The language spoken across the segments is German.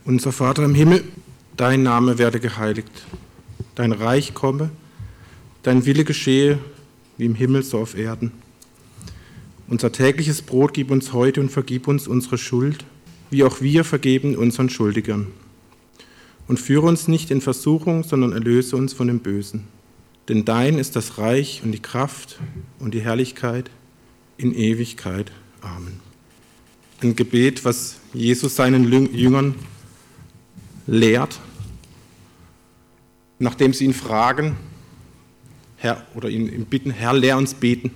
Unser Vater im Himmel, dein Name werde geheiligt, dein Reich komme, dein Wille geschehe, wie im Himmel so auf Erden. Unser tägliches Brot gib uns heute und vergib uns unsere Schuld, wie auch wir vergeben unseren Schuldigern. Und führe uns nicht in Versuchung, sondern erlöse uns von dem Bösen. Denn dein ist das Reich und die Kraft und die Herrlichkeit in Ewigkeit. Amen. Ein Gebet, was Jesus seinen Jüngern lehrt, nachdem sie ihn fragen, Herr, oder ihn bitten, Herr, lehr uns beten.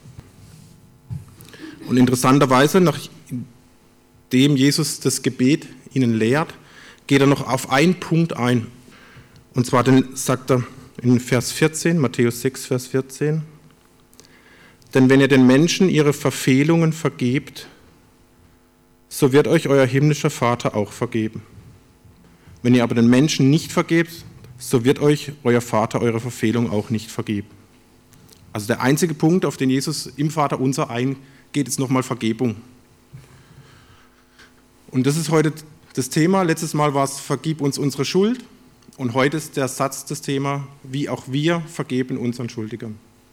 Und interessanterweise, nachdem Jesus das Gebet ihnen lehrt, geht er noch auf einen Punkt ein. Und zwar sagt er in Vers 14, Matthäus 6, Vers 14, denn wenn ihr den Menschen ihre Verfehlungen vergebt, so wird euch euer himmlischer Vater auch vergeben. Wenn ihr aber den Menschen nicht vergebt, so wird euch euer Vater eure Verfehlung auch nicht vergeben. Also der einzige Punkt, auf den Jesus im Vater unser eingeht, ist nochmal Vergebung. Und das ist heute das Thema. Letztes Mal war es, vergib uns unsere Schuld. Und heute ist der Satz das Thema, wie auch wir vergeben unseren Schuldigern.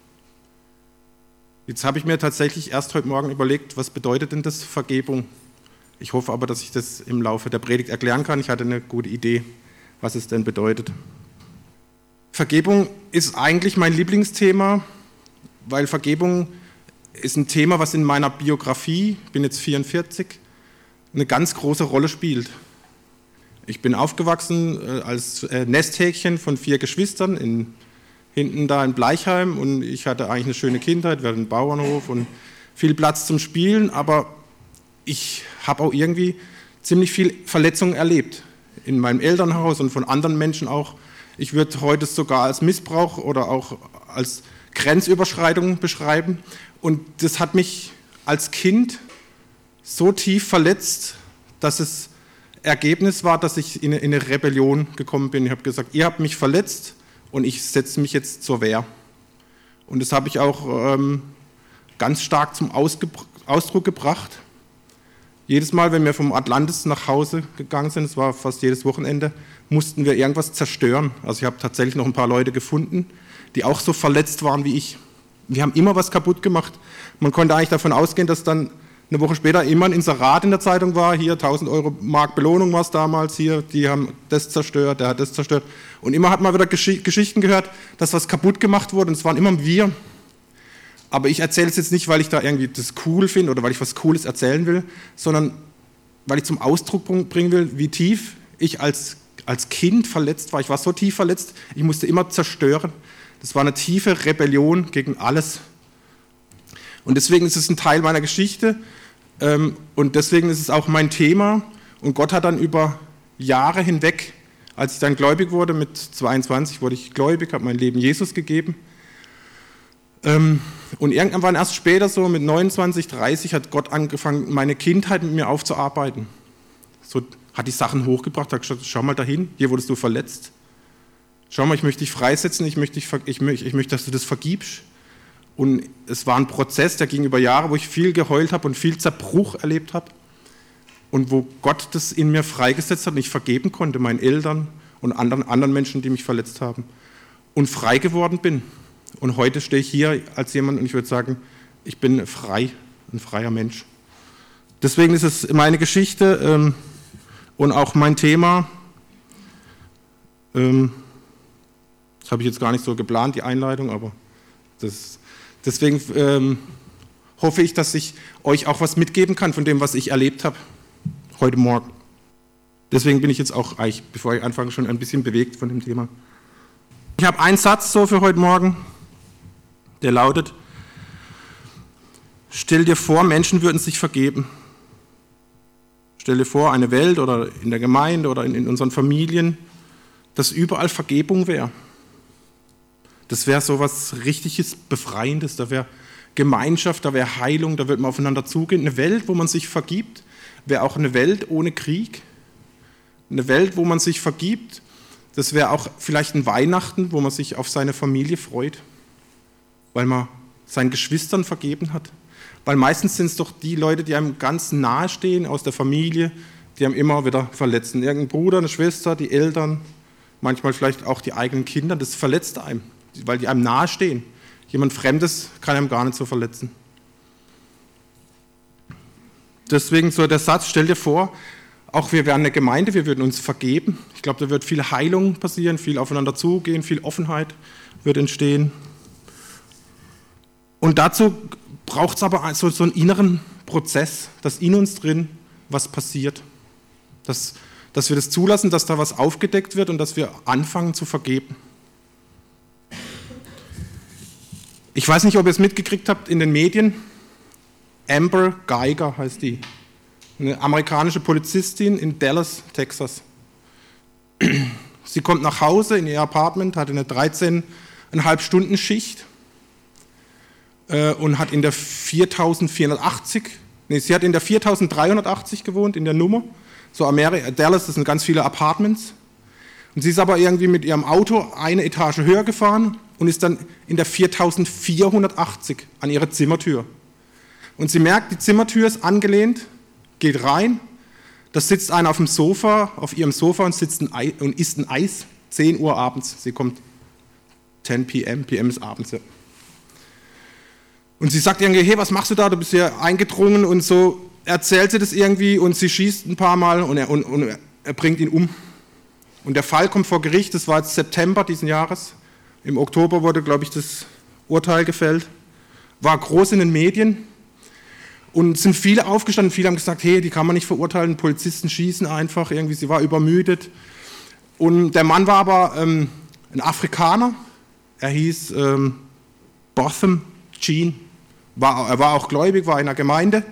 Jetzt habe ich mir tatsächlich erst heute Morgen überlegt, was bedeutet denn das Vergebung? Ich hoffe aber, dass ich das im Laufe der Predigt erklären kann. Ich hatte eine gute Idee, was es denn bedeutet. Vergebung ist eigentlich mein Lieblingsthema, weil Vergebung ist ein Thema, was in meiner Biografie, ich bin jetzt 44, eine ganz große Rolle spielt. Ich bin aufgewachsen als Nesthäkchen von 4 Geschwistern hinten da in Bleichheim und ich hatte eigentlich eine schöne Kindheit, wir hatten einen Bauernhof und viel Platz zum Spielen, aber ich habe auch irgendwie ziemlich viel Verletzungen erlebt in meinem Elternhaus und von anderen Menschen auch. Ich würde heute sogar als Missbrauch oder auch als Grenzüberschreitung beschreiben. Und das hat mich als Kind so tief verletzt, dass es Ergebnis war, dass ich in eine Rebellion gekommen bin. Ich habe gesagt, ihr habt mich verletzt und ich setze mich jetzt zur Wehr. Und das habe ich auch ganz stark zum Ausdruck gebracht. Jedes Mal, wenn wir vom Atlantis nach Hause gegangen sind, es war fast jedes Wochenende, mussten wir irgendwas zerstören. Also ich habe tatsächlich noch ein paar Leute gefunden, die auch so verletzt waren wie ich. Wir haben immer was kaputt gemacht. Man konnte eigentlich davon ausgehen, dass dann eine Woche später immer ein Inserat in der Zeitung war, hier 1.000 Euro Mark Belohnung war es damals, hier, die haben das zerstört, der hat das zerstört. Und immer hat man wieder Geschichten gehört, dass was kaputt gemacht wurde und es waren immer wir. Aber ich erzähle es jetzt nicht, weil ich da irgendwie das cool finde oder weil ich was Cooles erzählen will, sondern weil ich zum Ausdruck bringen will, wie tief ich als Kind verletzt war. Ich war so tief verletzt, ich musste immer zerstören. Das war eine tiefe Rebellion gegen alles. Und deswegen ist es ein Teil meiner Geschichte und deswegen ist es auch mein Thema. Und Gott hat dann über Jahre hinweg, als ich dann gläubig wurde, mit 22 wurde ich gläubig, habe mein Leben Jesus gegeben. Und irgendwann erst später, so mit 29, 30, hat Gott angefangen, meine Kindheit mit mir aufzuarbeiten. So hat die Sachen hochgebracht, hat gesagt, schau mal dahin, hier wurdest du verletzt. Schau mal, ich möchte dich freisetzen, ich möchte, dass du das vergibst. Und es war ein Prozess, der ging über Jahre, wo ich viel geheult habe und viel Zerbruch erlebt habe. Und wo Gott das in mir freigesetzt hat und ich vergeben konnte, meinen Eltern und anderen Menschen, die mich verletzt haben. Und frei geworden bin. Und heute stehe ich hier als jemand und ich würde sagen, ich bin frei, ein freier Mensch. Deswegen ist es meine Geschichte und auch mein Thema. Das habe ich jetzt gar nicht so geplant, die Einleitung, aber deswegen hoffe ich, dass ich euch auch was mitgeben kann von dem, was ich erlebt habe heute Morgen. Deswegen bin ich jetzt auch, bevor ich anfange, schon ein bisschen bewegt von dem Thema. Ich habe einen Satz so für heute Morgen. Der lautet, stell dir vor, Menschen würden sich vergeben. Stell dir vor, eine Welt oder in der Gemeinde oder in unseren Familien, dass überall Vergebung wäre. Das wäre so was richtiges Befreiendes, da wäre Gemeinschaft, da wäre Heilung, da würde man aufeinander zugehen. Eine Welt, wo man sich vergibt, wäre auch eine Welt ohne Krieg. Eine Welt, wo man sich vergibt, das wäre auch vielleicht ein Weihnachten, wo man sich auf seine Familie freut. Weil man seinen Geschwistern vergeben hat. Weil meistens sind es doch die Leute, die einem ganz nahe stehen, aus der Familie, die haben immer wieder verletzt. Irgendein Bruder, eine Schwester, die Eltern, manchmal vielleicht auch die eigenen Kinder, das verletzt einem, weil die einem nahestehen. Jemand Fremdes kann einem gar nicht so verletzen. Deswegen so der Satz, stell dir vor, auch wir wären eine Gemeinde, wir würden uns vergeben. Ich glaube, da wird viel Heilung passieren, viel aufeinander zugehen, viel Offenheit wird entstehen. Und dazu braucht es aber so einen inneren Prozess, dass in uns drin was passiert. Dass wir das zulassen, dass da was aufgedeckt wird und dass wir anfangen zu vergeben. Ich weiß nicht, ob ihr es mitgekriegt habt in den Medien. Amber Geiger heißt die. Eine amerikanische Polizistin in Dallas, Texas. Sie kommt nach Hause in ihr Apartment, hatte eine 13,5 Stunden Schicht und hat in der 4380 gewohnt, in der Nummer. So Dallas, das sind ganz viele Apartments. Und sie ist aber irgendwie mit ihrem Auto eine Etage höher gefahren und ist dann in der 4480 an ihre Zimmertür. Und sie merkt, die Zimmertür ist angelehnt, geht rein, da sitzt einer auf ihrem Sofa und isst ein Eis, 10 Uhr abends. Sie kommt 10 PM ist abends, ja. Und sie sagt irgendwie, hey, was machst du da? Du bist hier eingedrungen und so erzählt sie das irgendwie und sie schießt ein paar Mal und er bringt ihn um. Und der Fall kommt vor Gericht, das war jetzt September diesen Jahres. Im Oktober wurde, glaube ich, das Urteil gefällt. War groß in den Medien. Und sind viele aufgestanden, viele haben gesagt, hey, die kann man nicht verurteilen, Polizisten schießen einfach, irgendwie, sie war übermüdet. Und der Mann war aber ein Afrikaner, er hieß Botham Jean, er war auch gläubig, war in einer Gemeinde,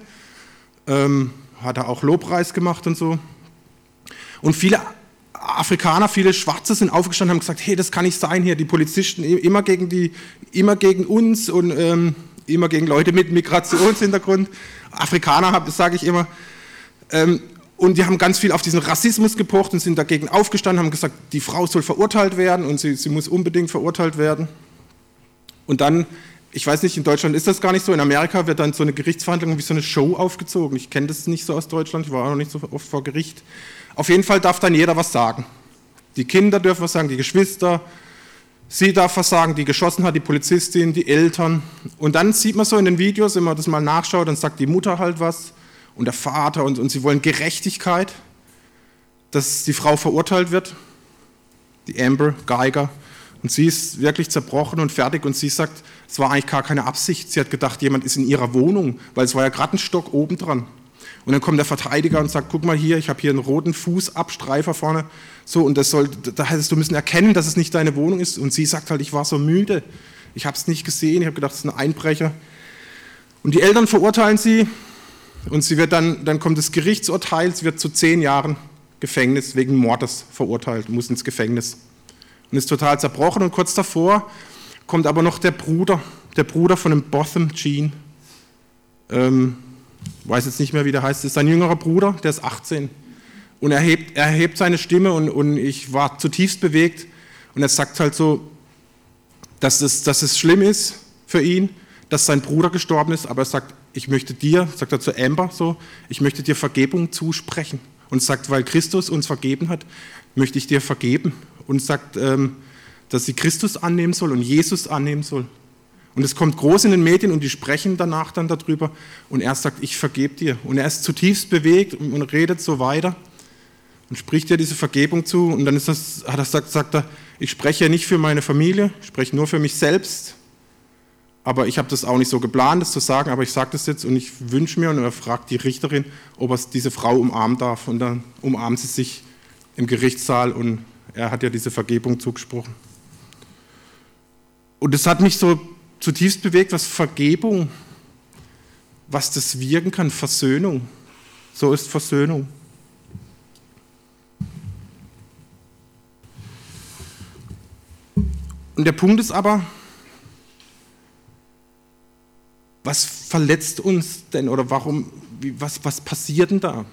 hat er auch Lobpreis gemacht und so. Und viele Afrikaner, viele Schwarze sind aufgestanden und haben gesagt, hey, das kann nicht sein hier, die Polizisten immer gegen uns und immer gegen Leute mit Migrationshintergrund, Afrikaner, sage ich immer. Und die haben ganz viel auf diesen Rassismus gepocht und sind dagegen aufgestanden, haben gesagt, die Frau soll verurteilt werden und sie muss unbedingt verurteilt werden. Und dann, ich weiß nicht, in Deutschland ist das gar nicht so, in Amerika wird dann so eine Gerichtsverhandlung wie so eine Show aufgezogen. Ich kenne das nicht so aus Deutschland, ich war auch noch nicht so oft vor Gericht. Auf jeden Fall darf dann jeder was sagen. Die Kinder dürfen was sagen, die Geschwister, sie darf was sagen, die geschossen hat, die Polizistin, die Eltern. Und dann sieht man so in den Videos, wenn man das mal nachschaut, dann sagt die Mutter halt was und der Vater und sie wollen Gerechtigkeit, dass die Frau verurteilt wird, die Amber Geiger. Und sie ist wirklich zerbrochen und fertig und sie sagt, es war eigentlich gar keine Absicht. Sie hat gedacht, jemand ist in ihrer Wohnung, weil es war ja gerade ein Stock oben dran. Und dann kommt der Verteidiger und sagt, guck mal hier, ich habe hier einen roten Fußabstreifer vorne. So, und da heißt es, du müssen erkennen, dass es nicht deine Wohnung ist. Und sie sagt halt, ich war so müde, ich habe es nicht gesehen, ich habe gedacht, es ist ein Einbrecher. Und die Eltern verurteilen sie und sie wird dann kommt das Gerichtsurteil, sie wird zu 10 Jahren Gefängnis wegen Mordes verurteilt, muss ins Gefängnis. Und ist total zerbrochen und kurz davor kommt aber noch der Bruder von dem Botham Jean, weiß jetzt nicht mehr, wie der heißt, ist sein jüngerer Bruder, der ist 18. Und er hebt seine Stimme und ich war zutiefst bewegt. Und er sagt halt so, dass es schlimm ist für ihn, dass sein Bruder gestorben ist. Aber er sagt, ich möchte dir, sagt er zu Amber so, ich möchte dir Vergebung zusprechen. Und sagt, weil Christus uns vergeben hat, möchte ich dir vergeben. Und sagt, dass sie Christus annehmen soll und Jesus annehmen soll. Und es kommt groß in den Medien und die sprechen danach dann darüber und er sagt, ich vergebe dir. Und er ist zutiefst bewegt und redet so weiter und spricht dir diese Vergebung zu. Und dann sagt er, ich spreche ja nicht für meine Familie, ich spreche nur für mich selbst. Aber ich habe das auch nicht so geplant, das zu sagen, aber ich sage das jetzt und ich wünsche mir, und er fragt die Richterin, ob er diese Frau umarmen darf. Und dann umarmen sie sich im Gerichtssaal und er hat ja diese Vergebung zugesprochen. Und es hat mich so zutiefst bewegt, was Vergebung, was das wirken kann, Versöhnung. So ist Versöhnung. Und der Punkt ist aber, was verletzt uns denn oder was passiert denn da?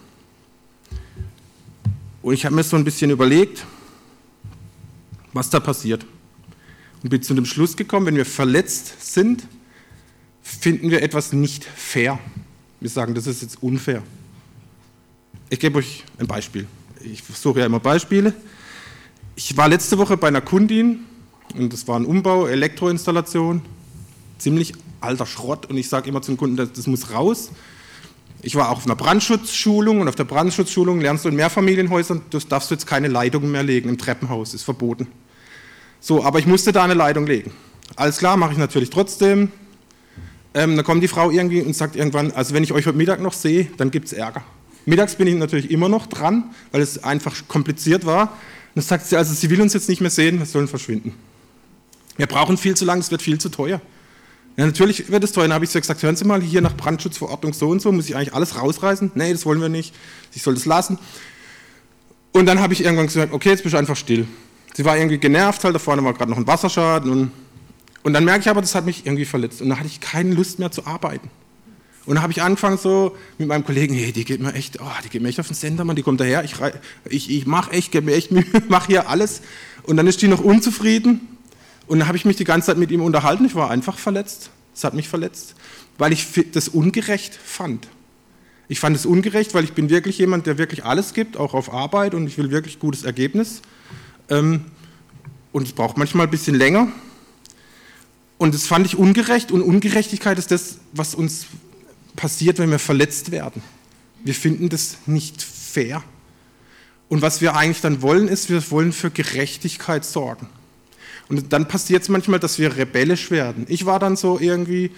Und ich habe mir so ein bisschen überlegt, was da passiert. Und bin zu dem Schluss gekommen, wenn wir verletzt sind, finden wir etwas nicht fair. Wir sagen, das ist jetzt unfair. Ich gebe euch ein Beispiel. Ich suche ja immer Beispiele. Ich war letzte Woche bei einer Kundin und das war ein Umbau, Elektroinstallation, ziemlich alter Schrott und ich sage immer zum Kunden, das muss raus. Ich war auch auf einer Brandschutzschulung und auf der Brandschutzschulung lernst du in Mehrfamilienhäusern, du darfst jetzt keine Leitungen mehr legen im Treppenhaus, ist verboten. So, aber ich musste da eine Leitung legen. Alles klar, mache ich natürlich trotzdem. Dann kommt die Frau irgendwie und sagt irgendwann, also wenn ich euch heute Mittag noch sehe, dann gibt es Ärger. Mittags bin ich natürlich immer noch dran, weil es einfach kompliziert war. Und dann sagt sie, also sie will uns jetzt nicht mehr sehen, wir sollen verschwinden. Wir brauchen viel zu lang, es wird viel zu teuer. Ja, natürlich wird es teuer. Dann habe ich so gesagt, hören Sie mal, hier nach Brandschutzverordnung so und so, muss ich eigentlich alles rausreißen? Nee, das wollen wir nicht, ich soll das lassen. Und dann habe ich irgendwann gesagt, okay, jetzt bist du einfach still. Sie war irgendwie genervt, halt, da vorne war gerade noch ein Wasserschaden. Und dann merke ich aber, das hat mich irgendwie verletzt. Und da hatte ich keine Lust mehr zu arbeiten. Und dann habe ich angefangen so mit meinem Kollegen, hey, die geht mir echt auf den Sender, Mann, die kommt daher, ich mache echt, gebe mir echt Mühe, mache hier alles. Und dann ist die noch unzufrieden. Und dann habe ich mich die ganze Zeit mit ihm unterhalten. Ich war einfach verletzt. Es hat mich verletzt, weil ich das ungerecht fand. Ich fand es ungerecht, weil ich bin wirklich jemand, der wirklich alles gibt, auch auf Arbeit, und ich will wirklich gutes Ergebnis. Und es braucht manchmal ein bisschen länger. Und das fand ich ungerecht. Und Ungerechtigkeit ist das, was uns passiert, wenn wir verletzt werden. Wir finden das nicht fair. Und was wir eigentlich dann wollen, ist, wir wollen für Gerechtigkeit sorgen. Und dann passiert es manchmal, dass wir rebellisch werden. Ich war dann so irgendwie,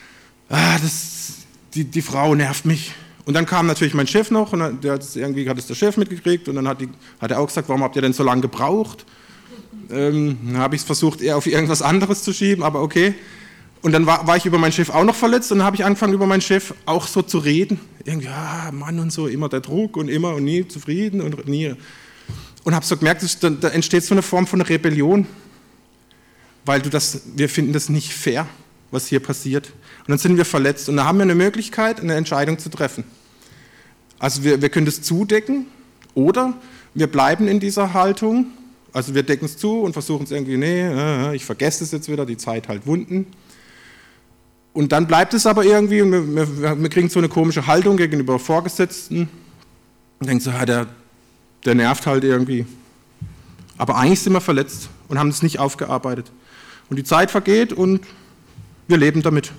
die Frau nervt mich. Und dann kam natürlich mein Chef noch, und irgendwie hat es der Chef mitgekriegt, und dann hat er auch gesagt, warum habt ihr denn so lange gebraucht? Dann habe ich es versucht, eher auf irgendwas anderes zu schieben, aber okay. Und dann war ich über meinen Chef auch noch verletzt, und dann habe ich angefangen, über meinen Chef auch so zu reden. Irgendwie, Mann und so, immer der Druck und immer und nie zufrieden und nie. Und habe so gemerkt, da entsteht so eine Form von Rebellion, weil wir finden das nicht fair, was hier passiert. Und dann sind wir verletzt, und da haben wir eine Möglichkeit, eine Entscheidung zu treffen. Also wir können das zudecken, oder wir bleiben in dieser Haltung, also wir decken es zu und versuchen es irgendwie, ich vergesse es jetzt wieder, die Zeit halt Wunden. Und dann bleibt es aber irgendwie, und wir kriegen so eine komische Haltung gegenüber Vorgesetzten und denken so, der nervt halt irgendwie. Aber eigentlich sind wir verletzt und haben es nicht aufgearbeitet. Und die Zeit vergeht und wir leben damit.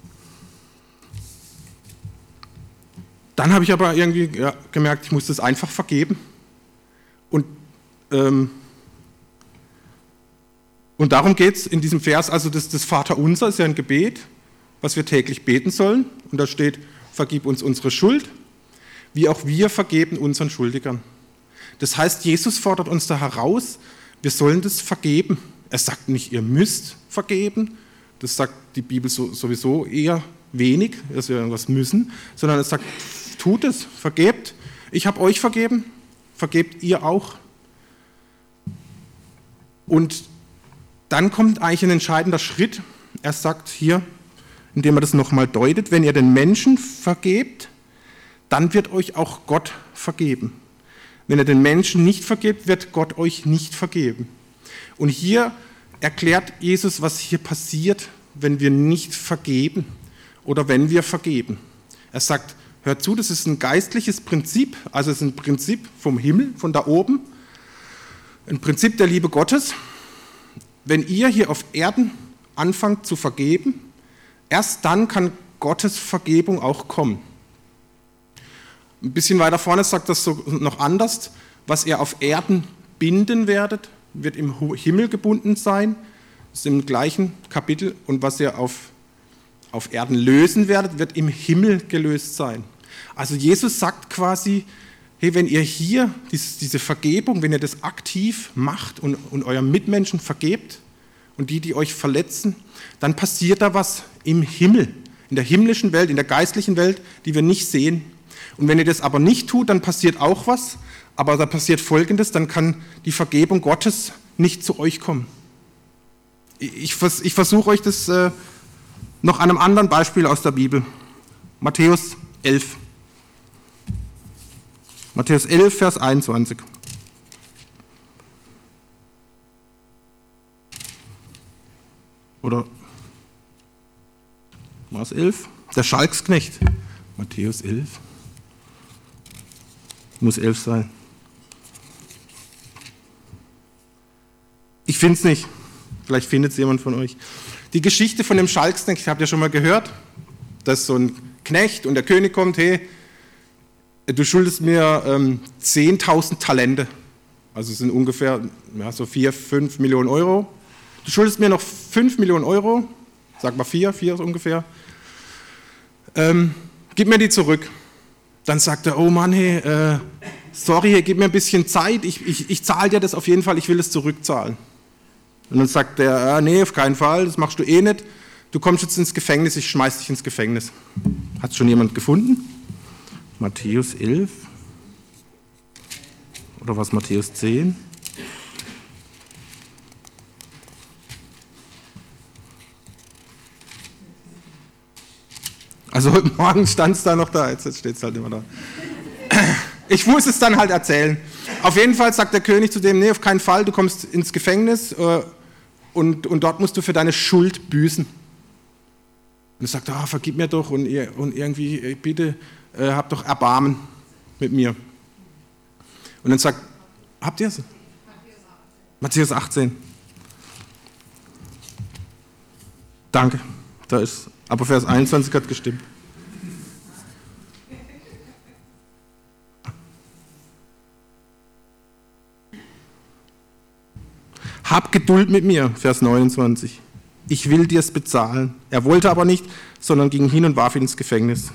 Dann habe ich aber irgendwie gemerkt, ich muss das einfach vergeben. Und darum geht es in diesem Vers, also das Vaterunser ist ja ein Gebet, was wir täglich beten sollen. Und da steht, vergib uns unsere Schuld, wie auch wir vergeben unseren Schuldigern. Das heißt, Jesus fordert uns da heraus, wir sollen das vergeben. Er sagt nicht, ihr müsst vergeben, das sagt die Bibel sowieso eher wenig, dass wir irgendwas müssen, sondern er sagt, tut es, vergebt. Ich habe euch vergeben, vergebt ihr auch. Und dann kommt eigentlich ein entscheidender Schritt. Er sagt hier, indem er das nochmal deutet, wenn ihr den Menschen vergebt, dann wird euch auch Gott vergeben. Wenn ihr den Menschen nicht vergebt, wird Gott euch nicht vergeben. Und hier erklärt Jesus, was hier passiert, wenn wir nicht vergeben oder wenn wir vergeben. Er sagt, hört zu, das ist ein geistliches Prinzip, also es ist ein Prinzip vom Himmel, von da oben, ein Prinzip der Liebe Gottes. Wenn ihr hier auf Erden anfangt zu vergeben, erst dann kann Gottes Vergebung auch kommen. Ein bisschen weiter vorne sagt das so noch anders, was ihr auf Erden binden werdet, wird im Himmel gebunden sein, das ist im gleichen Kapitel, und was ihr auf Erden lösen werdet, wird im Himmel gelöst sein. Also Jesus sagt quasi, hey, wenn ihr hier diese Vergebung, wenn ihr das aktiv macht und eurem Mitmenschen vergebt und die euch verletzen, dann passiert da was im Himmel, in der himmlischen Welt, in der geistlichen Welt, die wir nicht sehen. Und wenn ihr das aber nicht tut, dann passiert auch was, aber da passiert Folgendes, dann kann die Vergebung Gottes nicht zu euch kommen. Ich versuche euch das noch an einem anderen Beispiel aus der Bibel. Matthäus 11. Matthäus 11, Vers 21. Oder war es 11? Der Schalksknecht. Matthäus 11. Muss 11 sein. Ich finde es nicht. Vielleicht findet es jemand von euch. Die Geschichte von dem Schalksknecht, habt ihr schon mal gehört? Dass so ein Knecht und der König kommt, hey, du schuldest mir 10.000 Talente. Also es sind ungefähr so 4, 5 Millionen Euro. Du schuldest mir noch 5 Millionen Euro. Sag mal 4 ist ungefähr. Gib mir die zurück. Dann sagt er, oh Mann, hey, sorry, hey, gib mir ein bisschen Zeit. Ich zahle dir das auf jeden Fall, ich will es zurückzahlen. Und dann sagt er, nee, auf keinen Fall, das machst du eh nicht. Du kommst jetzt ins Gefängnis, ich schmeiß dich ins Gefängnis. Hat schon jemand gefunden? Matthäus 11? Oder was, Matthäus 10? Also heute Morgen stand es da noch da, jetzt steht es halt immer da. Ich muss es dann halt erzählen. Auf jeden Fall sagt der König zu dem, nee, auf keinen Fall, du kommst ins Gefängnis und dort musst du für deine Schuld büßen. Und er sagt, vergib mir doch und irgendwie, bitte, habt doch Erbarmen mit mir. Und dann sagt, habt ihr es? Matthäus 18. Danke, da ist, aber Vers 21 hat gestimmt. Hab Geduld mit mir, Vers 29. Ich will dir's bezahlen. Er wollte aber nicht, sondern ging hin und warf ihn ins Gefängnis.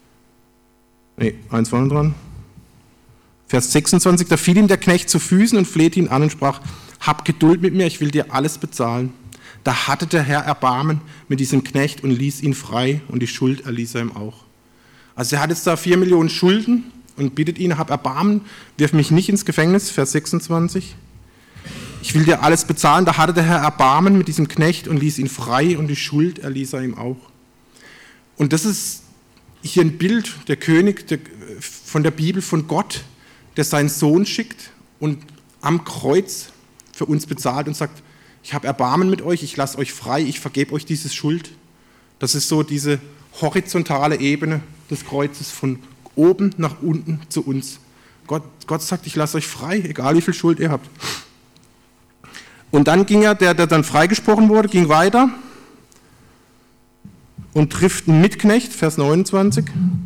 Eins vorne dran. Vers 26, da fiel ihm der Knecht zu Füßen und flehte ihn an und sprach, hab Geduld mit mir, ich will dir alles bezahlen. Da hatte der Herr Erbarmen mit diesem Knecht und ließ ihn frei und die Schuld erließ er ihm auch. Also er hat jetzt da 4 Millionen Schulden und bittet ihn, hab Erbarmen, wirf mich nicht ins Gefängnis, Vers 26. Ich will dir alles bezahlen. Da hatte der Herr Erbarmen mit diesem Knecht und ließ ihn frei und die Schuld erließ er ihm auch. Und das ist hier ein Bild, der König von der Bibel, von Gott, der seinen Sohn schickt und am Kreuz für uns bezahlt und sagt, ich habe Erbarmen mit euch, ich lasse euch frei, ich vergebe euch diese Schuld. Das ist so diese horizontale Ebene des Kreuzes von oben nach unten zu uns. Gott sagt, ich lasse euch frei, egal wie viel Schuld ihr habt. Und dann ging er, der dann freigesprochen wurde, ging weiter und trifft einen Mitknecht, Vers 29,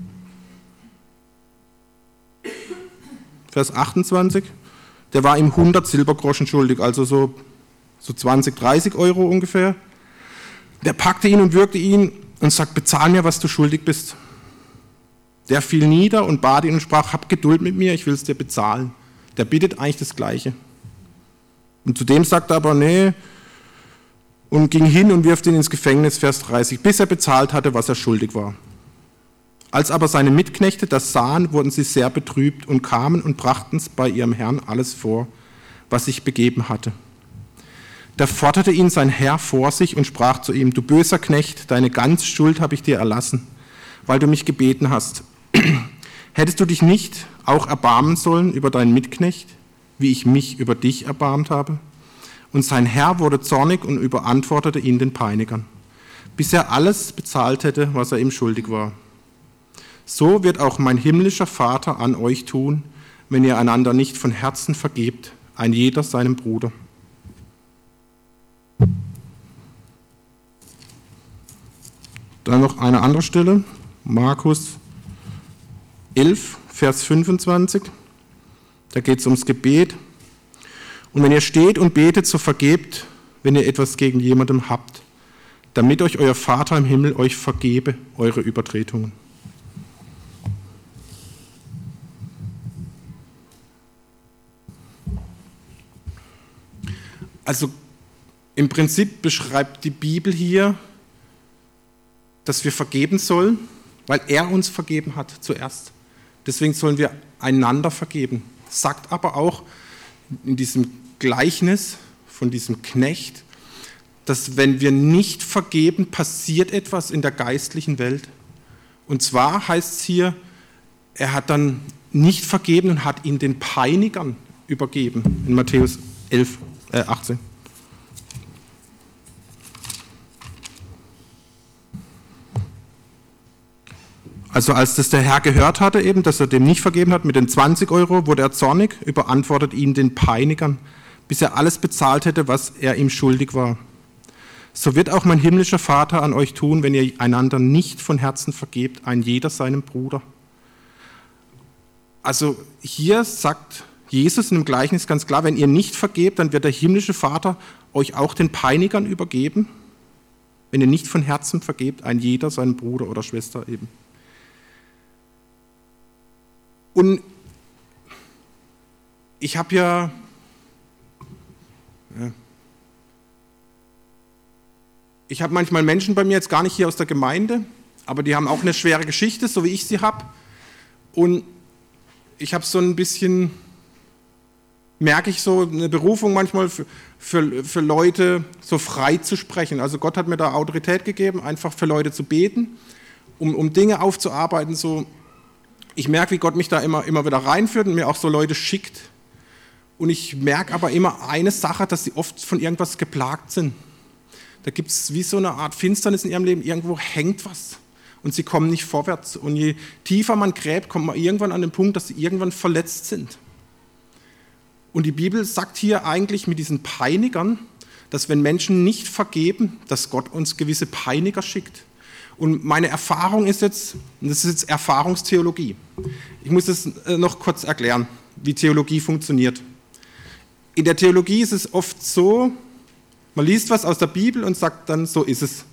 Vers 28, der war ihm 100 Silbergroschen schuldig, also so 20, 30 Euro ungefähr. Der packte ihn und würgte ihn und sagt, bezahl mir, was du schuldig bist. Der fiel nieder und bat ihn und sprach, hab Geduld mit mir, ich will es dir bezahlen. Der bittet eigentlich das Gleiche. Und zudem sagt er aber, nee, und ging hin und wirft ihn ins Gefängnis, Vers 30, bis er bezahlt hatte, was er schuldig war. Als aber seine Mitknechte das sahen, wurden sie sehr betrübt und kamen und brachten es bei ihrem Herrn alles vor, was sich begeben hatte. Da forderte ihn sein Herr vor sich und sprach zu ihm, du böser Knecht, deine ganze Schuld habe ich dir erlassen, weil du mich gebeten hast. Hättest du dich nicht auch erbarmen sollen über deinen Mitknecht, wie ich mich über dich erbarmt habe? Und sein Herr wurde zornig und überantwortete ihn den Peinigern, bis er alles bezahlt hätte, was er ihm schuldig war. So wird auch mein himmlischer Vater an euch tun, wenn ihr einander nicht von Herzen vergebt, ein jeder seinem Bruder. Dann noch eine andere Stelle, Markus 11, Vers 25. Da geht es ums Gebet. Und wenn ihr steht und betet, so vergebt, wenn ihr etwas gegen jemandem habt, damit euch euer Vater im Himmel euch vergebe, eure Übertretungen. Also im Prinzip beschreibt die Bibel hier, dass wir vergeben sollen, weil er uns vergeben hat zuerst. Deswegen sollen wir einander vergeben. Sagt aber auch in diesem Gleichnis von diesem Knecht, dass wenn wir nicht vergeben, passiert etwas in der geistlichen Welt. Und zwar heißt es hier, er hat dann nicht vergeben und hat ihn den Peinigern übergeben, in Matthäus 18. Also als das der Herr gehört hatte, eben, dass er dem nicht vergeben hat mit den 20 Euro, wurde er zornig, überantwortet ihn den Peinigern, bis er alles bezahlt hätte, was er ihm schuldig war. So wird auch mein himmlischer Vater an euch tun, wenn ihr einander nicht von Herzen vergebt, ein jeder seinem Bruder. Also hier sagt Jesus in dem Gleichnis ganz klar, wenn ihr nicht vergebt, dann wird der himmlische Vater euch auch den Peinigern übergeben, wenn ihr nicht von Herzen vergebt, ein jeder seinem Bruder oder Schwester eben. Und ich habe ich habe manchmal Menschen bei mir, jetzt gar nicht hier aus der Gemeinde, aber die haben auch eine schwere Geschichte, so wie ich sie habe. Und ich habe so ein bisschen, merke ich so eine Berufung manchmal für Leute so frei zu sprechen. Also Gott hat mir da Autorität gegeben, einfach für Leute zu beten, um Dinge aufzuarbeiten. So, ich merke, wie Gott mich da immer wieder reinführt und mir auch so Leute schickt. Und ich merke aber immer eine Sache, dass sie oft von irgendwas geplagt sind. Da gibt es wie so eine Art Finsternis in ihrem Leben, irgendwo hängt was und sie kommen nicht vorwärts. Und je tiefer man gräbt, kommt man irgendwann an den Punkt, dass sie irgendwann verletzt sind. Und die Bibel sagt hier eigentlich mit diesen Peinigern, dass wenn Menschen nicht vergeben, dass Gott uns gewisse Peiniger schickt. Und meine Erfahrung ist jetzt, und das ist jetzt Erfahrungstheologie, ich muss das noch kurz erklären, wie Theologie funktioniert. In der Theologie ist es oft so, man liest was aus der Bibel und sagt dann, so ist es.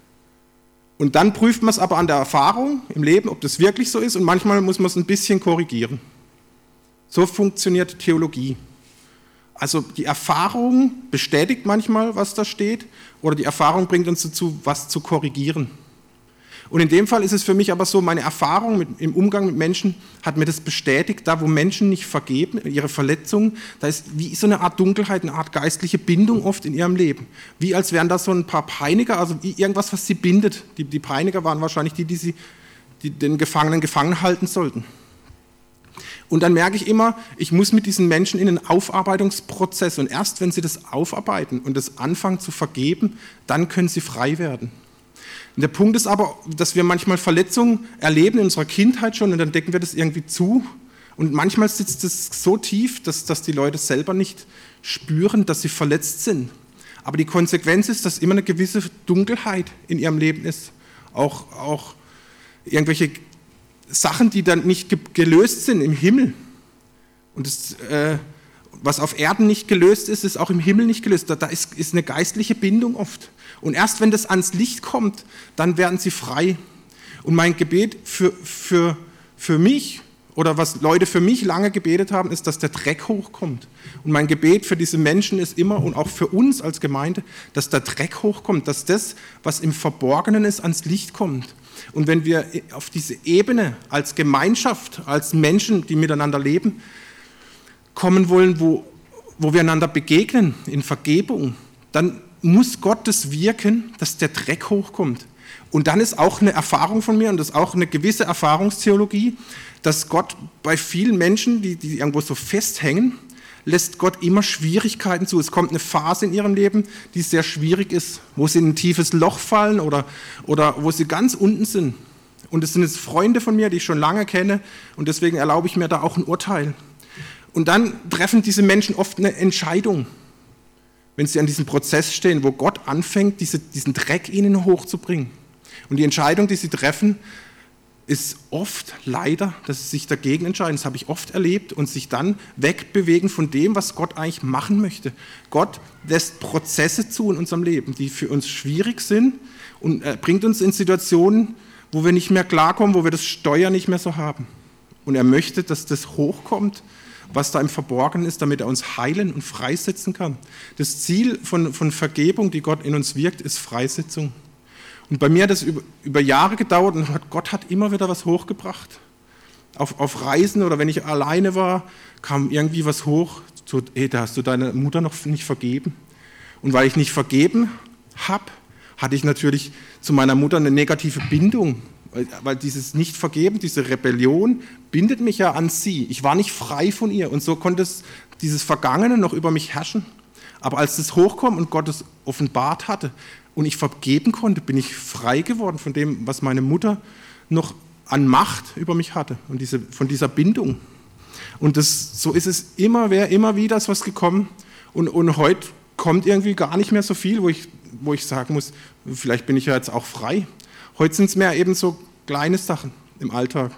Und dann prüft man es aber an der Erfahrung im Leben, ob das wirklich so ist, und manchmal muss man es ein bisschen korrigieren. So funktioniert Theologie. Also die Erfahrung bestätigt manchmal, was da steht, oder die Erfahrung bringt uns dazu, was zu korrigieren. Und in dem Fall ist es für mich aber so, meine Erfahrung im Umgang mit Menschen hat mir das bestätigt, da wo Menschen nicht vergeben, ihre Verletzungen, da ist wie so eine Art Dunkelheit, eine Art geistliche Bindung oft in ihrem Leben. Wie als wären da so ein paar Peiniger, also irgendwas, was sie bindet. Die Peiniger waren wahrscheinlich die den Gefangenen gefangen halten sollten. Und dann merke ich immer, ich muss mit diesen Menschen in einen Aufarbeitungsprozess, und erst wenn sie das aufarbeiten und das anfangen zu vergeben, dann können sie frei werden. Und der Punkt ist aber, dass wir manchmal Verletzungen erleben in unserer Kindheit schon, und dann decken wir das irgendwie zu. Und manchmal sitzt es so tief, dass die Leute selber nicht spüren, dass sie verletzt sind. Aber die Konsequenz ist, dass immer eine gewisse Dunkelheit in ihrem Leben ist. Auch irgendwelche Sachen, die dann nicht gelöst sind im Himmel. Und das, was auf Erden nicht gelöst ist, ist auch im Himmel nicht gelöst. Da ist eine geistliche Bindung oft. Und erst wenn das ans Licht kommt, dann werden sie frei. Und mein Gebet für mich, oder was Leute für mich lange gebetet haben, ist, dass der Dreck hochkommt. Und mein Gebet für diese Menschen ist immer, und auch für uns als Gemeinde, dass der Dreck hochkommt, dass das, was im Verborgenen ist, ans Licht kommt. Und wenn wir auf diese Ebene als Gemeinschaft, als Menschen, die miteinander leben, kommen wollen, wo wir einander begegnen in Vergebung, dann muss Gott das wirken, dass der Dreck hochkommt. Und dann ist auch eine Erfahrung von mir, und das ist auch eine gewisse Erfahrungstheologie, dass Gott bei vielen Menschen, die irgendwo so festhängen, lässt Gott immer Schwierigkeiten zu. Es kommt eine Phase in ihrem Leben, die sehr schwierig ist, wo sie in ein tiefes Loch fallen oder wo sie ganz unten sind. Und es sind jetzt Freunde von mir, die ich schon lange kenne, und deswegen erlaube ich mir da auch ein Urteil. Und dann treffen diese Menschen oft eine Entscheidung, wenn sie an diesem Prozess stehen, wo Gott anfängt, diesen Dreck ihnen hochzubringen. Und die Entscheidung, die sie treffen, ist oft leider, dass sie sich dagegen entscheiden. Das habe ich oft erlebt, und sich dann wegbewegen von dem, was Gott eigentlich machen möchte. Gott lässt Prozesse zu in unserem Leben, die für uns schwierig sind, und er bringt uns in Situationen, wo wir nicht mehr klarkommen, wo wir das Steuer nicht mehr so haben. Und er möchte, dass das hochkommt, was da im Verborgenen ist, damit er uns heilen und freisetzen kann. Das Ziel von Vergebung, die Gott in uns wirkt, ist Freisetzung. Und bei mir hat das über Jahre gedauert, und Gott hat immer wieder was hochgebracht. Auf Reisen oder wenn ich alleine war, kam irgendwie was hoch, so, da hast du deiner Mutter noch nicht vergeben. Und weil ich nicht vergeben habe, hatte ich natürlich zu meiner Mutter eine negative Bindung. Weil dieses Nicht-Vergeben, diese Rebellion bindet mich ja an sie. Ich war nicht frei von ihr, und so konnte dieses Vergangene noch über mich herrschen. Aber als das hochkam und Gott es offenbart hatte und ich vergeben konnte, bin ich frei geworden von dem, was meine Mutter noch an Macht über mich hatte und von dieser Bindung. Und so ist es immer wieder ist was gekommen. Und heute kommt irgendwie gar nicht mehr so viel, wo ich sagen muss, vielleicht bin ich ja jetzt auch frei. Heute sind es mehr eben so kleine Sachen im Alltag.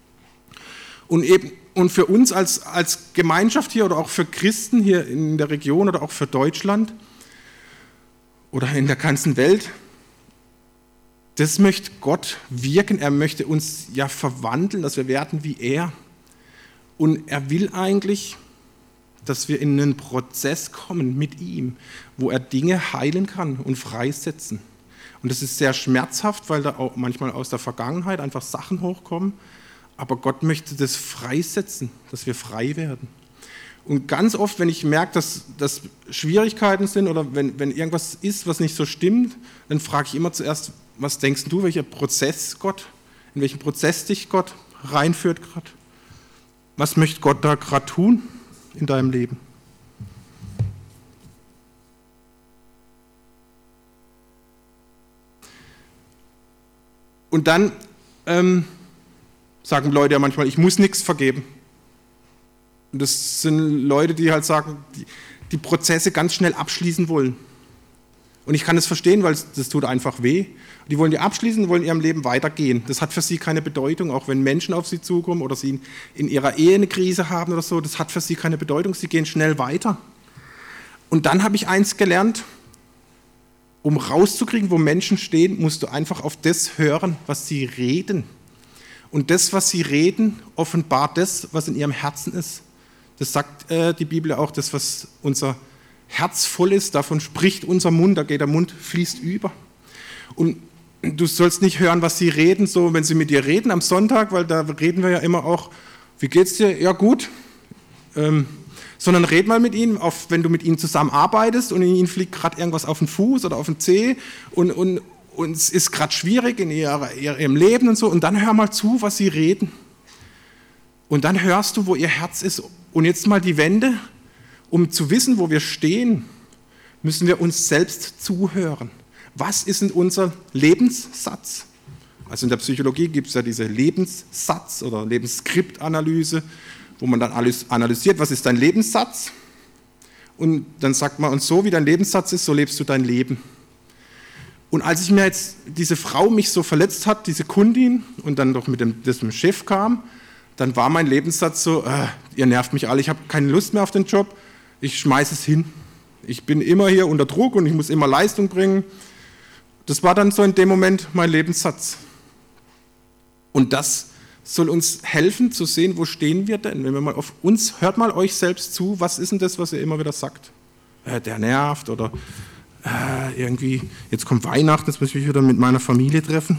Und für uns als Gemeinschaft hier oder auch für Christen hier in der Region oder auch für Deutschland oder in der ganzen Welt, das möchte Gott wirken. Er möchte uns ja verwandeln, dass wir werden wie er. Und er will eigentlich, dass wir in einen Prozess kommen mit ihm, wo er Dinge heilen kann und freisetzen. Und das ist sehr schmerzhaft, weil da auch manchmal aus der Vergangenheit einfach Sachen hochkommen. Aber Gott möchte das freisetzen, dass wir frei werden. Und ganz oft, wenn ich merke, dass Schwierigkeiten sind oder wenn irgendwas ist, was nicht so stimmt, dann frage ich immer zuerst, was denkst du, welcher Prozess Gott, in welchen Prozess dich Gott reinführt gerade? Was möchte Gott da gerade tun in deinem Leben? Und dann sagen Leute ja manchmal, ich muss nichts vergeben. Und das sind Leute, die halt sagen, die Prozesse ganz schnell abschließen wollen. Und ich kann das verstehen, weil das tut einfach weh. Die wollen die abschließen, wollen in ihrem Leben weitergehen. Das hat für sie keine Bedeutung, auch wenn Menschen auf sie zukommen oder sie in ihrer Ehe eine Krise haben oder so. Das hat für sie keine Bedeutung, sie gehen schnell weiter. Und dann habe ich eins gelernt, um rauszukriegen, wo Menschen stehen, musst du einfach auf das hören, was sie reden. Und das, was sie reden, offenbart das, was in ihrem Herzen ist. Das sagt die Bibel auch, das, was unser Herz voll ist, davon spricht unser Mund, da geht der Mund, fließt über. Und du sollst nicht hören, was sie reden, so wenn sie mit dir reden am Sonntag, weil da reden wir ja immer auch, wie geht's dir? Ja gut. Sondern red mal mit ihnen, wenn du mit ihnen zusammenarbeitest und ihnen fliegt gerade irgendwas auf den Fuß oder auf den Zeh und es ist gerade schwierig in ihrem Leben und so, und dann hör mal zu, was sie reden. Und dann hörst du, wo ihr Herz ist. Und jetzt mal die Wende. Um zu wissen, wo wir stehen, müssen wir uns selbst zuhören. Was ist denn unser Lebenssatz? Also in der Psychologie gibt es ja diese Lebenssatz- oder Lebensskriptanalyse, wo man dann alles analysiert, was ist dein Lebenssatz? Und dann sagt man, und so wie dein Lebenssatz ist, so lebst du dein Leben. Und als ich mir jetzt, diese Frau mich so verletzt hat, diese Kundin, und dann doch mit dem Chef kam, dann war mein Lebenssatz so, ihr nervt mich alle, ich habe keine Lust mehr auf den Job, ich schmeiße es hin. Ich bin immer hier unter Druck und ich muss immer Leistung bringen. Das war dann so in dem Moment mein Lebenssatz. Und das soll uns helfen zu sehen, wo stehen wir denn? Wenn wir mal auf uns, hört mal euch selbst zu, was ist denn das, was ihr immer wieder sagt? Der nervt oder irgendwie, jetzt kommt Weihnachten, jetzt muss ich mich wieder mit meiner Familie treffen.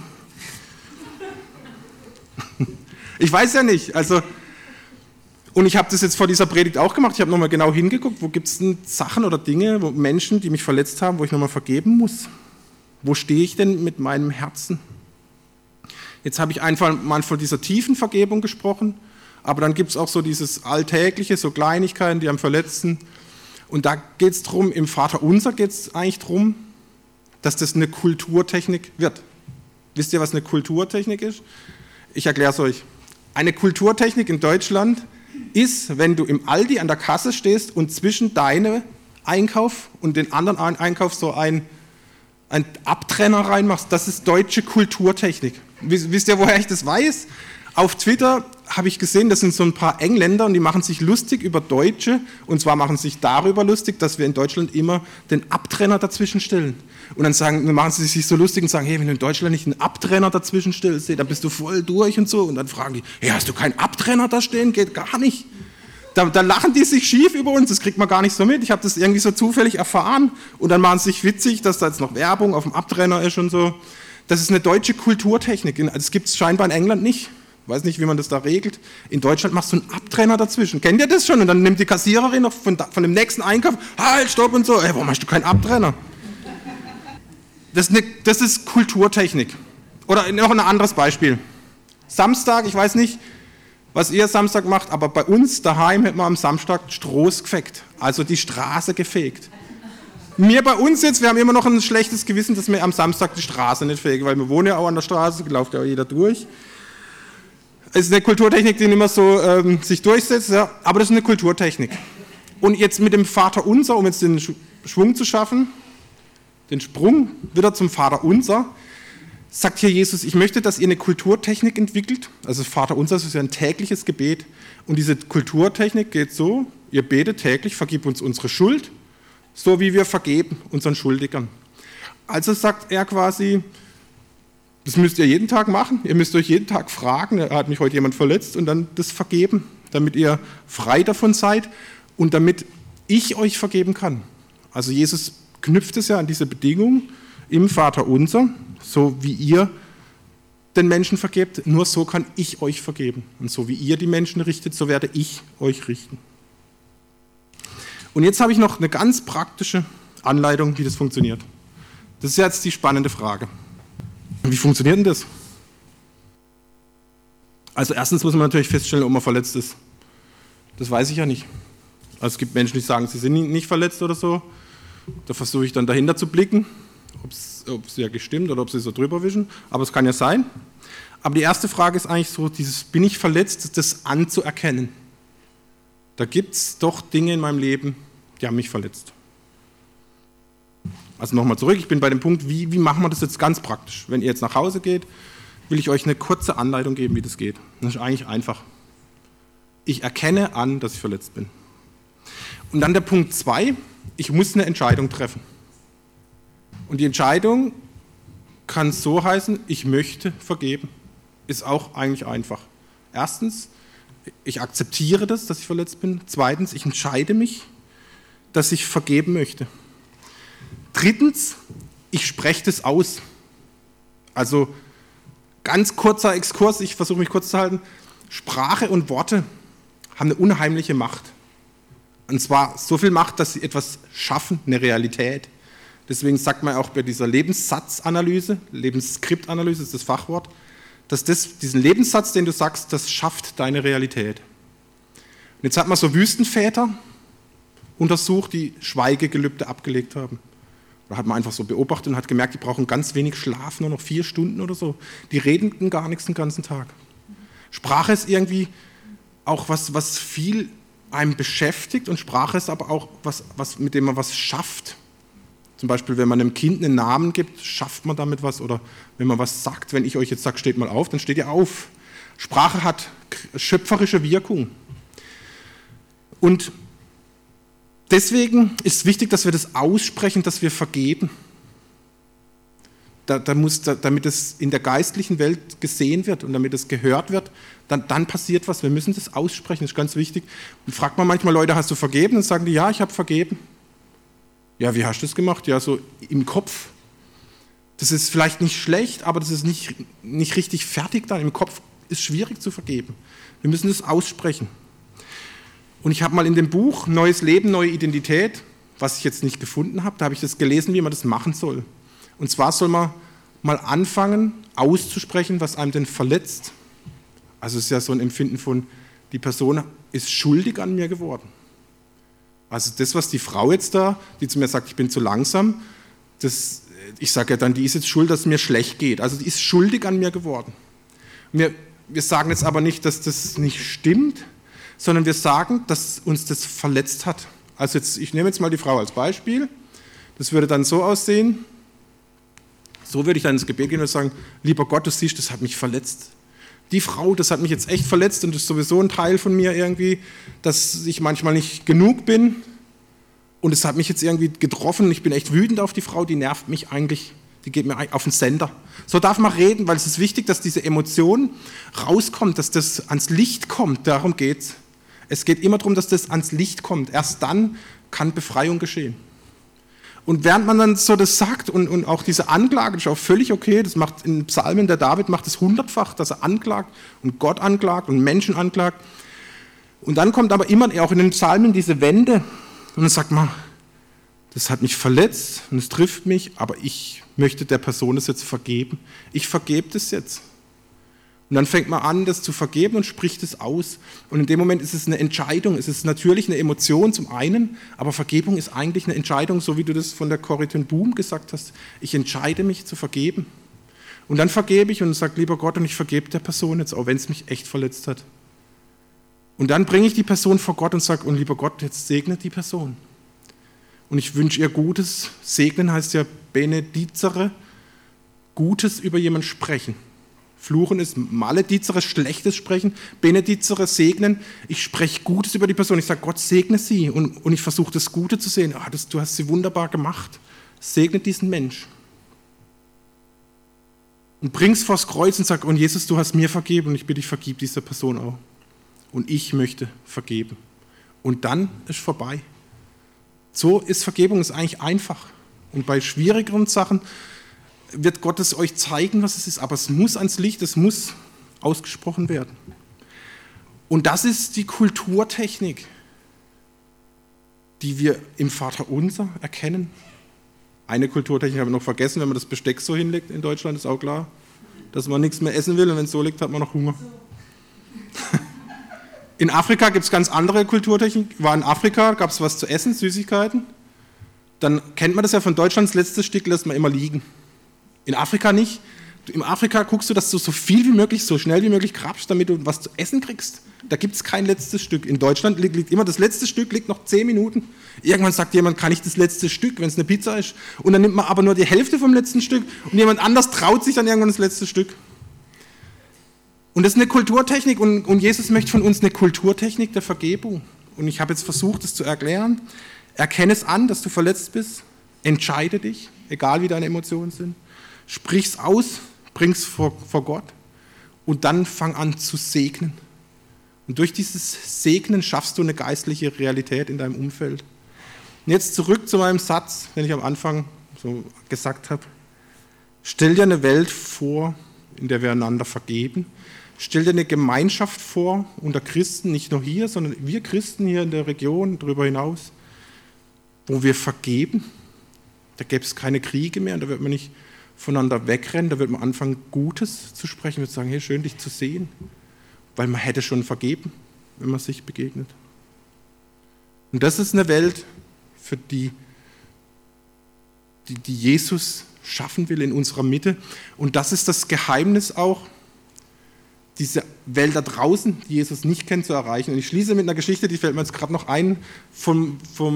Ich weiß ja nicht, also... Und ich habe das jetzt vor dieser Predigt auch gemacht. Ich habe nochmal genau hingeguckt, wo gibt es denn Sachen oder Dinge, wo Menschen, die mich verletzt haben, wo ich nochmal vergeben muss. Wo stehe ich denn mit meinem Herzen? Jetzt habe ich einfach mal von dieser tiefen Vergebung gesprochen, aber dann gibt es auch so dieses Alltägliche, so Kleinigkeiten, die am verletzen. Und da geht es darum, im Vaterunser geht es eigentlich darum, dass das eine Kulturtechnik wird. Wisst ihr, was eine Kulturtechnik ist? Ich erkläre es euch. Eine Kulturtechnik in Deutschland ist, wenn du im Aldi an der Kasse stehst und zwischen deinem Einkauf und den anderen Einkauf so ein Abtrenner reinmachst. Das ist deutsche Kulturtechnik. Wisst ihr, woher ich das weiß? Auf Twitter habe ich gesehen, das sind so ein paar Engländer und die machen sich lustig über Deutsche, und zwar machen sich darüber lustig, dass wir in Deutschland immer den Abtrenner dazwischen stellen. Und dann machen sie sich so lustig und sagen, hey, wenn du in Deutschland nicht einen Abtrenner dazwischen stellst, dann bist du voll durch und so. Und dann fragen die, hey, hast du keinen Abtrenner da stehen? Geht gar nicht. Da lachen die sich schief über uns, das kriegt man gar nicht so mit. Ich habe das irgendwie so zufällig erfahren und dann machen sie sich witzig, dass da jetzt noch Werbung auf dem Abtrenner ist und so. Das ist eine deutsche Kulturtechnik. Das gibt es scheinbar in England nicht. Ich weiß nicht, wie man das da regelt. In Deutschland machst du einen Abtrenner dazwischen. Kennt ihr das schon? Und dann nimmt die Kassiererin noch von dem nächsten Einkauf, halt, stopp und so. Ey, warum hast du keinen Abtrenner? Das ist Kulturtechnik. Oder noch ein anderes Beispiel. Samstag, ich weiß nicht, was ihr Samstag macht, aber bei uns daheim hätten wir am Samstag Stroß gefegt, also die Straße gefegt. Wir bei uns jetzt, wir haben immer noch ein schlechtes Gewissen, dass wir am Samstag die Straße nicht fegen, weil wir wohnen ja auch an der Straße, läuft ja auch jeder durch. Es ist eine Kulturtechnik, die nicht mehr so sich durchsetzt, ja, aber das ist eine Kulturtechnik. Und jetzt mit dem Vaterunser, um jetzt den Schwung zu schaffen, den Sprung wieder zum Vaterunser, sagt hier Jesus, ich möchte, dass ihr eine Kulturtechnik entwickelt. Also Vaterunser ist ja ein tägliches Gebet. Und diese Kulturtechnik geht so, ihr betet täglich, vergib uns unsere Schuld, so wie wir vergeben unseren Schuldigern. Also sagt er quasi, das müsst ihr jeden Tag machen, ihr müsst euch jeden Tag fragen, hat mich heute jemand verletzt, und dann das vergeben, damit ihr frei davon seid und damit ich euch vergeben kann. Also Jesus knüpft es ja an diese Bedingung im Vaterunser, so wie ihr den Menschen vergebt, nur so kann ich euch vergeben. Und so wie ihr die Menschen richtet, so werde ich euch richten. Und jetzt habe ich noch eine ganz praktische Anleitung, wie das funktioniert. Das ist jetzt die spannende Frage. Wie funktioniert denn das? Also erstens muss man natürlich feststellen, ob man verletzt ist. Das weiß ich ja nicht. Also es gibt Menschen, die sagen, sie sind nicht verletzt oder so. Da versuche ich dann dahinter zu blicken, ob es ja gestimmt oder ob sie so drüber wischen. Aber es kann ja sein. Aber die erste Frage ist eigentlich so, dieses bin ich verletzt, das anzuerkennen. Da gibt es doch Dinge in meinem Leben, die haben mich verletzt. Also nochmal zurück, ich bin bei dem Punkt, wie machen wir das jetzt ganz praktisch? Wenn ihr jetzt nach Hause geht, will ich euch eine kurze Anleitung geben, wie das geht. Das ist eigentlich einfach. Ich erkenne an, dass ich verletzt bin. Und dann der Punkt 2, ich muss eine Entscheidung treffen. Und die Entscheidung kann so heißen, ich möchte vergeben. Ist auch eigentlich einfach. Erstens, ich akzeptiere das, dass ich verletzt bin. Zweitens, ich entscheide mich, dass ich vergeben möchte. Drittens, ich spreche das aus. Also ganz kurzer Exkurs, ich versuche mich kurz zu halten. Sprache und Worte haben eine unheimliche Macht. Und zwar so viel Macht, dass sie etwas schaffen, eine Realität. Deswegen sagt man auch bei dieser Lebenssatzanalyse, Lebensskriptanalyse ist das Fachwort, dass diesen Lebenssatz, den du sagst, das schafft deine Realität. Und jetzt hat man so Wüstenväter untersucht, die Schweigegelübde abgelegt haben. Da hat man einfach so beobachtet und hat gemerkt, die brauchen ganz wenig Schlaf, nur noch 4 Stunden oder so. Die reden gar nichts den ganzen Tag. Sprache ist irgendwie auch was viel einem beschäftigt, und Sprache ist aber auch was mit dem man was schafft. Zum Beispiel, wenn man einem Kind einen Namen gibt, schafft man damit was. Oder wenn man was sagt, wenn ich euch jetzt sage, steht mal auf, dann steht ihr auf. Sprache hat schöpferische Wirkung. Und deswegen ist es wichtig, dass wir das aussprechen, dass wir vergeben. Damit es in der geistlichen Welt gesehen wird und damit es gehört wird, dann passiert was. Wir müssen das aussprechen, das ist ganz wichtig. Und fragt man manchmal Leute, hast du vergeben? Dann sagen die, ja, ich habe vergeben. Ja, wie hast du das gemacht? Ja, so im Kopf. Das ist vielleicht nicht schlecht, aber das ist nicht richtig fertig dann. Im Kopf ist schwierig zu vergeben. Wir müssen das aussprechen. Und ich habe mal in dem Buch Neues Leben, neue Identität, was ich jetzt nicht gefunden habe, da habe ich das gelesen, wie man das machen soll. Und zwar soll man mal anfangen, auszusprechen, was einem denn verletzt. Also es ist ja so ein Empfinden von, die Person ist schuldig an mir geworden. Also das, was die Frau jetzt da, die zu mir sagt, ich bin zu langsam, ich sage ja dann, die ist jetzt schuld, dass es mir schlecht geht. Also die ist schuldig an mir geworden. Wir sagen jetzt aber nicht, dass das nicht stimmt, sondern wir sagen, dass uns das verletzt hat. Also ich nehme jetzt mal die Frau als Beispiel. Das würde dann so aussehen, so würde ich dann ins Gebet gehen und sagen, lieber Gott, du siehst, das hat mich verletzt. Die Frau, das hat mich jetzt echt verletzt und das ist sowieso ein Teil von mir irgendwie, dass ich manchmal nicht genug bin und es hat mich jetzt irgendwie getroffen. Ich bin echt wütend auf die Frau, die nervt mich eigentlich, die geht mir auf den Sender. So darf man reden, weil es ist wichtig, dass diese Emotion rauskommt, dass das ans Licht kommt, darum geht's. Es geht immer darum, dass das ans Licht kommt. Erst dann kann Befreiung geschehen. Und während man dann so das sagt und auch diese Anklage, das ist auch völlig okay, das macht in Psalmen, der David macht es 100-fach, dass er anklagt und Gott anklagt und Menschen anklagt. Und dann kommt aber immer auch in den Psalmen diese Wende und dann sagt man, das hat mich verletzt und es trifft mich, aber ich möchte der Person das jetzt vergeben. Ich vergebe das jetzt. Und dann fängt man an, das zu vergeben und spricht es aus. Und in dem Moment ist es eine Entscheidung. Es ist natürlich eine Emotion zum einen, aber Vergebung ist eigentlich eine Entscheidung, so wie du das von der Corrie ten Boom gesagt hast. Ich entscheide mich zu vergeben. Und dann vergebe ich und sage, lieber Gott, und ich vergebe der Person jetzt, auch wenn es mich echt verletzt hat. Und dann bringe ich die Person vor Gott und sage, und lieber Gott, jetzt segne die Person. Und ich wünsche ihr Gutes. Segnen heißt ja benedizere, Gutes über jemanden sprechen. Fluchen ist maledizere, schlechtes Sprechen. Benedizere, segnen. Ich spreche Gutes über die Person. Ich sage, Gott, segne sie. Und ich versuche das Gute zu sehen. Du hast sie wunderbar gemacht. Segne diesen Mensch. Und bring's vors Kreuz und sag, und Jesus, du hast mir vergeben und ich bitte dich, vergib dieser Person auch. Und ich möchte vergeben. Und dann ist vorbei. So ist Vergebung ist eigentlich einfach. Und bei schwierigeren Sachen wird Gott es euch zeigen, was es ist. Aber es muss ans Licht, es muss ausgesprochen werden. Und das ist die Kulturtechnik, die wir im Vaterunser erkennen. Eine Kulturtechnik habe ich noch vergessen, wenn man das Besteck so hinlegt in Deutschland, ist auch klar, dass man nichts mehr essen will und wenn es so liegt, hat man noch Hunger. In Afrika gibt es ganz andere Kulturtechnik. War in Afrika, gab es was zu essen, Süßigkeiten. Dann kennt man das ja von Deutschland, das letzte Stück lässt man immer liegen. In Afrika nicht. In Afrika guckst du, dass du so viel wie möglich, so schnell wie möglich grabst, damit du was zu essen kriegst. Da gibt es kein letztes Stück. In Deutschland liegt immer das letzte Stück, liegt noch 10 Minuten. Irgendwann sagt jemand, kann ich das letzte Stück, wenn es eine Pizza ist? Und dann nimmt man aber nur die Hälfte vom letzten Stück und jemand anders traut sich dann irgendwann das letzte Stück. Und das ist eine Kulturtechnik und Jesus möchte von uns eine Kulturtechnik der Vergebung. Und ich habe jetzt versucht, das zu erklären. Erkenne es an, dass du verletzt bist. Entscheide dich, egal wie deine Emotionen sind. Sprich es aus, bring es vor Gott und dann fang an zu segnen. Und durch dieses Segnen schaffst du eine geistliche Realität in deinem Umfeld. Und jetzt zurück zu meinem Satz, den ich am Anfang so gesagt habe. Stell dir eine Welt vor, in der wir einander vergeben. Stell dir eine Gemeinschaft vor unter Christen, nicht nur hier, sondern wir Christen hier in der Region, darüber hinaus, wo wir vergeben. Da gäbe es keine Kriege mehr, da wird man nicht voneinander wegrennen, da wird man anfangen, Gutes zu sprechen, wird sagen, hey, schön, dich zu sehen, weil man hätte schon vergeben, wenn man sich begegnet. Und das ist eine Welt, für die Jesus schaffen will in unserer Mitte. Und das ist das Geheimnis auch, diese Welt da draußen, die Jesus nicht kennt, zu erreichen. Und ich schließe mit einer Geschichte, die fällt mir jetzt gerade noch ein, vom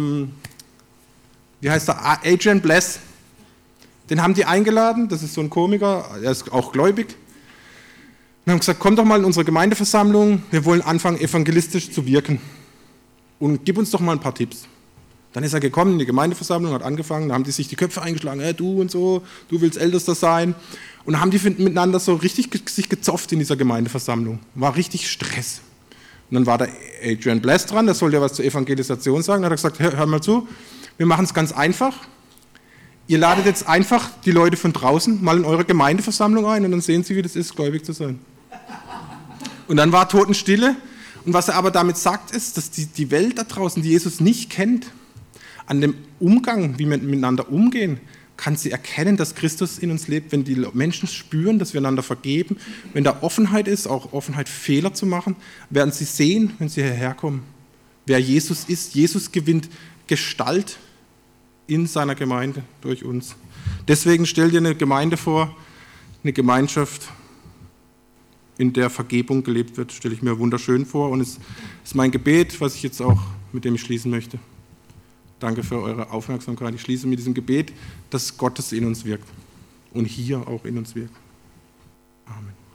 wie heißt er, Adrian Bless. Den haben die eingeladen, das ist so ein Komiker, er ist auch gläubig. Und haben gesagt, komm doch mal in unsere Gemeindeversammlung, wir wollen anfangen, evangelistisch zu wirken. Und gib uns doch mal ein paar Tipps. Dann ist er gekommen in die Gemeindeversammlung, hat angefangen, da haben die sich die Köpfe eingeschlagen, du und so, du willst Ältester sein. Und dann haben die miteinander so richtig sich gezofft in dieser Gemeindeversammlung. War richtig Stress. Und dann war der Adrian Bless dran, der sollte ja was zur Evangelisation sagen. Dann hat er gesagt, hör mal zu, wir machen es ganz einfach. Ihr ladet jetzt einfach die Leute von draußen mal in eure Gemeindeversammlung ein und dann sehen sie, wie das ist, gläubig zu sein. Und dann war Totenstille. Und was er aber damit sagt, ist, dass die Welt da draußen, die Jesus nicht kennt, an dem Umgang, wie wir miteinander umgehen, kann sie erkennen, dass Christus in uns lebt, wenn die Menschen spüren, dass wir einander vergeben, wenn da Offenheit ist, auch Offenheit, Fehler zu machen, werden sie sehen, wenn sie hierher kommen, wer Jesus ist. Jesus gewinnt Gestalt in seiner Gemeinde durch uns. Deswegen stell dir eine Gemeinde vor, eine Gemeinschaft, in der Vergebung gelebt wird, stelle ich mir wunderschön vor und es ist mein Gebet, was ich jetzt auch mit dem ich schließen möchte. Danke für eure Aufmerksamkeit. Ich schließe mit diesem Gebet, dass Gottes in uns wirkt und hier auch in uns wirkt. Amen.